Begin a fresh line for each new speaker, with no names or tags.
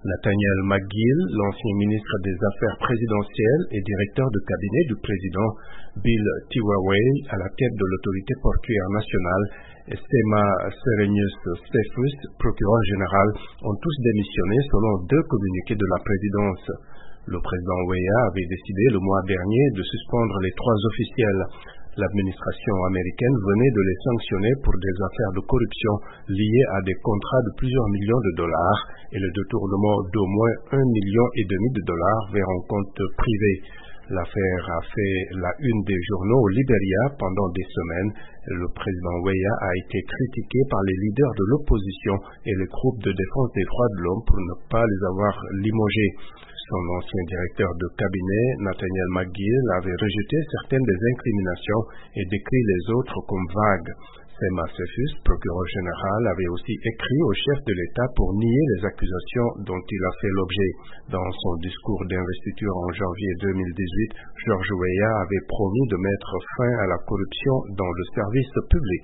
Nathaniel McGill, l'ancien ministre des Affaires présidentielles et directeur de cabinet du président Bill Tiwaway à la tête de l'autorité portuaire nationale, et Sema Serenius-Cephus, procureur général, ont tous démissionné selon deux communiqués de la présidence. Le président Weah avait décidé le mois dernier de suspendre les trois officiels. L'administration américaine venait de les sanctionner pour des affaires de corruption liées à des contrats de plusieurs millions de dollars et le détournement d'au moins $1,5 million vers un compte privé. L'affaire a fait la une des journaux au Libéria pendant des semaines. Le président Weah a été critiqué par les leaders de l'opposition et les groupes de défense des droits de l'homme pour ne pas les avoir limogés. Son ancien directeur de cabinet, Nathaniel McGill, avait rejeté certaines des incriminations et décrit les autres comme vagues. Sema Cephus, procureur général, avait aussi écrit au chef de l'État pour nier les accusations dont il a fait l'objet. Dans son discours d'investiture en janvier 2018, George Weah avait promis de mettre fin à la corruption dans le service public.